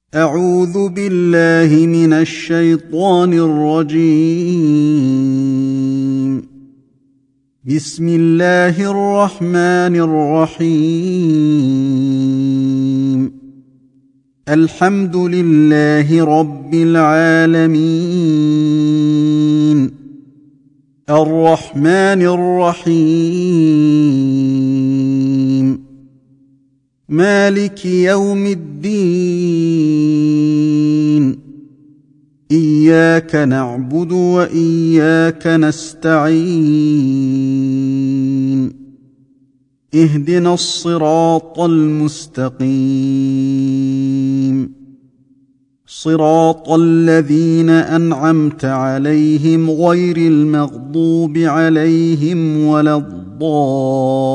أعوذ بالله من الشيطان الرجيم. بسم الله الرحمن الرحيم. الحمد لله رب العالمين، الرحمن الرحيم، مالك يوم الدين. إياك نعبد وإياك نستعين. اهدنا الصراط المستقيم، صراط الذين أنعمت عليهم غير المغضوب عليهم ولا الضالين.